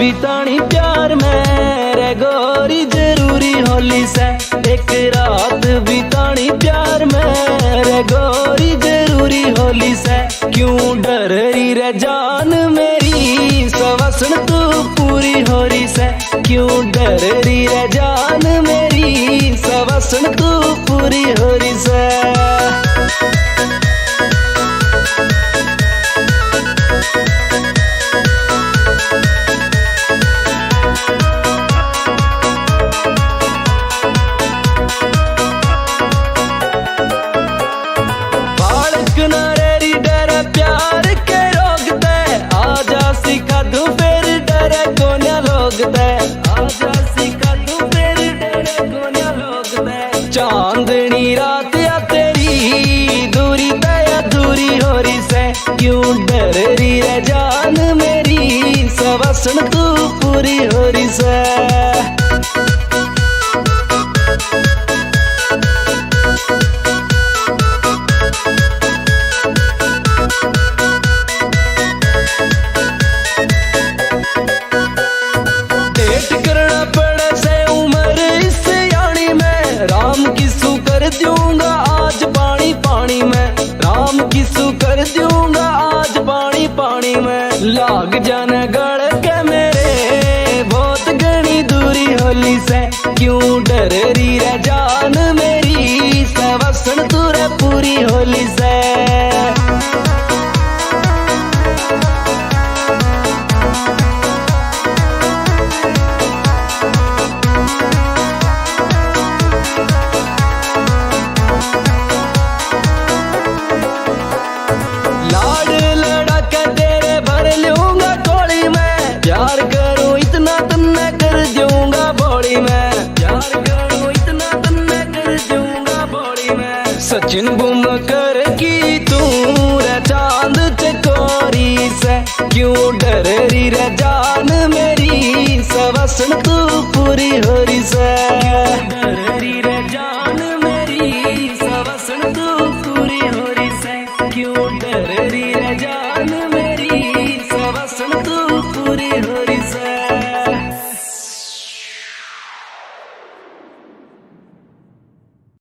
बितानी प्यार में रे गोरी जरूरी होली से। एक रात बितानी प्यार में रे गोरी जरूरी होली से। क्यों डर रही रे जान मेरी सवसन तू पूरी होरी से। क्यों डर रही रे जान मेरी सवसन तू पूरी होरी से। चांदनी रात या तेरी दूरी तय अधूरी होरी से। क्यों डर रही है जान मेरी सवसन तू पूरी होरी से। दूंगा आज पानी पानी में राम किसू कर दूंगा आज पानी पानी में। लाग जाने गड़ के मेरे बहुत घनी दूरी होली से। क्यों डर रही रे जान मेरी सवसन तू रे पूरी होली से। प्यार करूं इतना तन्ने कर दूंगा बॉडी में। प्यार करूं इतना तन्ने कर दूंगा बॉडी में। सचिन गुम कर की तू रे चांद चकोरी से। क्यों डर रही रे जान मेरी सवसन तू पूरी होरी